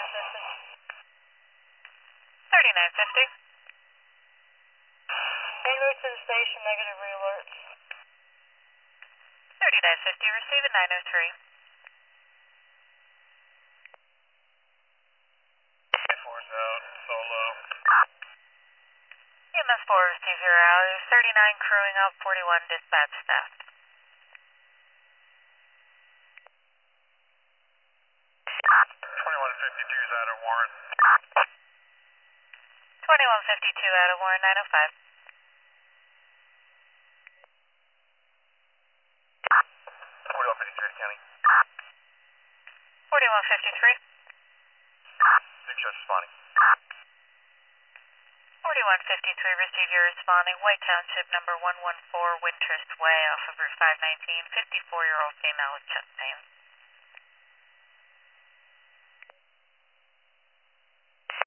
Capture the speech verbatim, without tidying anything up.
thirty-nine fifty. Hamilton Station, negative re-alerts. thirty-nine fifty, receive at nine oh three. four's out, solo. E M S four receive zero hours, thirty-nine crewing out, forty-one dispatch staff. twenty-one fifty-two's out of Warren. twenty-one fifty-two out of Warren, nine oh five. forty-one fifty-three, County. forty-one fifty-three. Big shot responding. forty-one fifty-three, receive your responding. White Township, number one one four, Winter's Way, off of Route five nineteen, fifty-four-year-old female with chest pain.